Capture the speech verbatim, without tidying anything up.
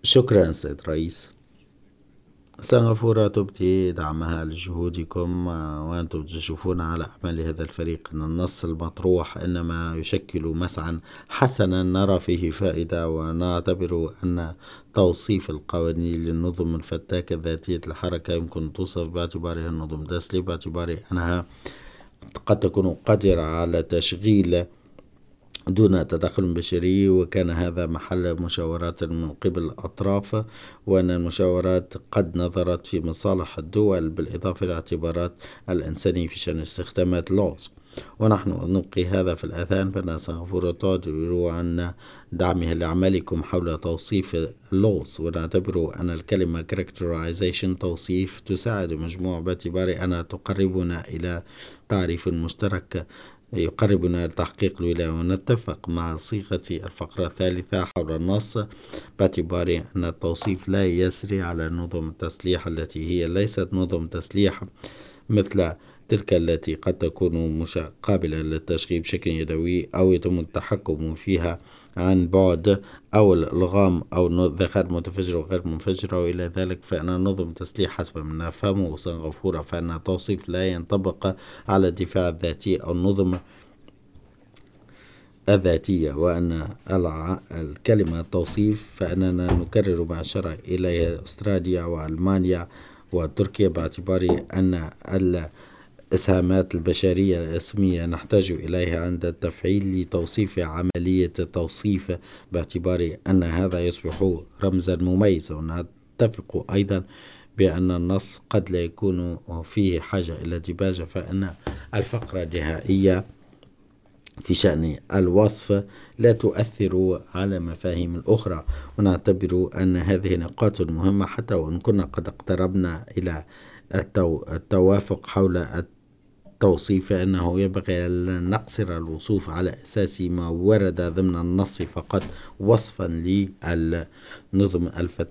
شكرا سيد رئيس. سنغافورة تبدي دعمها لجهودكم، وأنتم تشوفون على أعمال هذا الفريق أن النص المطروح إنما يشكل مسعى حسنا نرى فيه فائدة، ونعتبر أن توصيف القوانين للنظم الفتاكة ذاتية الحركة يمكن توصف باعتبارها النظم التسلية، باعتبار أنها قد تكون قادرة على تشغيل دون تدخل بشري، وكان هذا محل مشاورات من قبل الأطراف، وأن المشاورات قد نظرت في مصالح الدول بالإضافة لاعتبارات الإنسانية في شأن استخدامات لوز، ونحن نبقي هذا في الأذهان. فإن سنغافورة تعتبر عن دعمها لعملكم حول توصيف لوز، ونعتبر أن الكلمة characterization توصيف تساعد مجموعة باعتبار أنها تقربنا إلى تعريف مشترك يقربنا لتحقيق الولاية، ونتفق مع صيغة الفقرة الثالثة حول النص باعتبار أن التوصيف لا يسري على نظم التسليح التي هي ليست نظم تسليح مثل تلك التي قد تكون قابلة للتشغيل بشكل يدوي أو يتم التحكم فيها عن بعد، أو الإلغام أو الذخائر متفجرة وغير منفجرة وإلى ذلك. فإن نظم تسليح حسب ما نفهمه سنغافورة فإن التوصيف لا ينطبق على الدفاع الذاتي أو النظم الذاتية، وأن الكلمة توصيف فإننا نكرر ما أشار إليه أستراليا وألمانيا وتركيا باعتبار أن الإسهامات البشرية الاسمية نحتاج إليها عند التفعيل لتوصيف عملية توصيف، باعتبار أن هذا يصبح رمزا مميزا. ونتفق أيضا بأن النص قد لا يكون فيه حاجة إلى ديباجة، فإن الفقرة النهائية في شأن الوصف لا تؤثر على مفاهيم الأخرى، ونعتبر أن هذه نقاط مهمة حتى وإن كنا قد اقتربنا إلى التو... التوافق حول التوصيف، فإنه ينبغي أن نقصر الوصوف على أساس ما ورد ضمن النص فقط وصفا للنظم الفتاة